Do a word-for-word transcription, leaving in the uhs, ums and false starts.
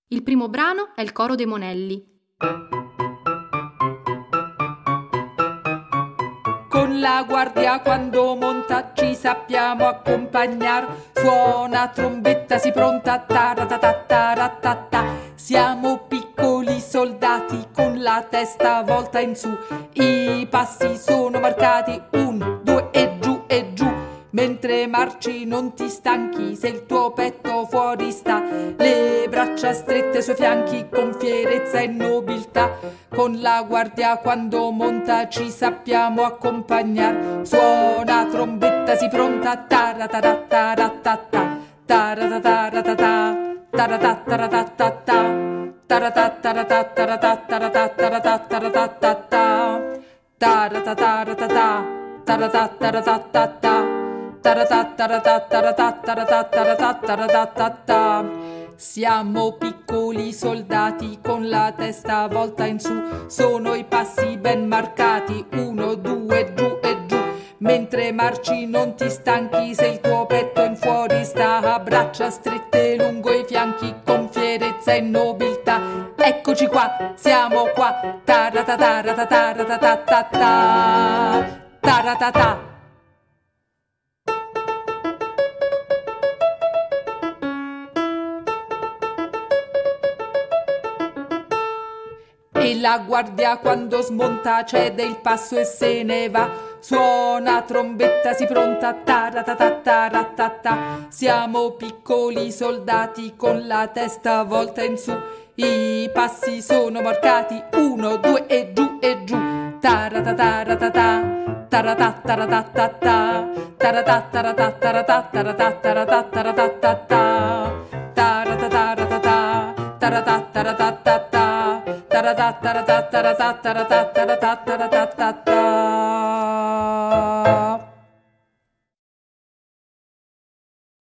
Il primo brano è il coro dei Monelli. Con la guardia quando monta ci sappiamo accompagnar, suona trombetta si pronta, taratataratata. Siamo piccoli soldati con la testa volta in su, i passi sono marcati, un, due e giù e giù. Mentre marci non ti stanchi se il tuo petto fuori sta, le braccia strette sui fianchi con fierezza e nobiltà. Con la guardia quando monta ci sappiamo accompagnar, suona trombetta si pronta, taratataratata, taratataratata, taratataratata, taratataratata, taratataratata, taratataratata. Siamo piccoli soldati con la testa volta in su, sono i passi ben marcati, uno, due, giù e giù. Mentre marci non ti stanchi se il tuo petto in fuori sta, a braccia strette lungo i fianchi con fierezza e nobiltà. Eccoci qua, siamo qua, taratataratataratata, taratata. E la guardia quando smonta cede il passo e se ne va, suona trombetta si pronta, taratataratata. Siamo piccoli soldati con la testa volta in su, i passi sono marcati, uno, due e giù e giù. Taratataratata, taratataratata, taratataratata, taratataratata, taratataratata, taratataratata.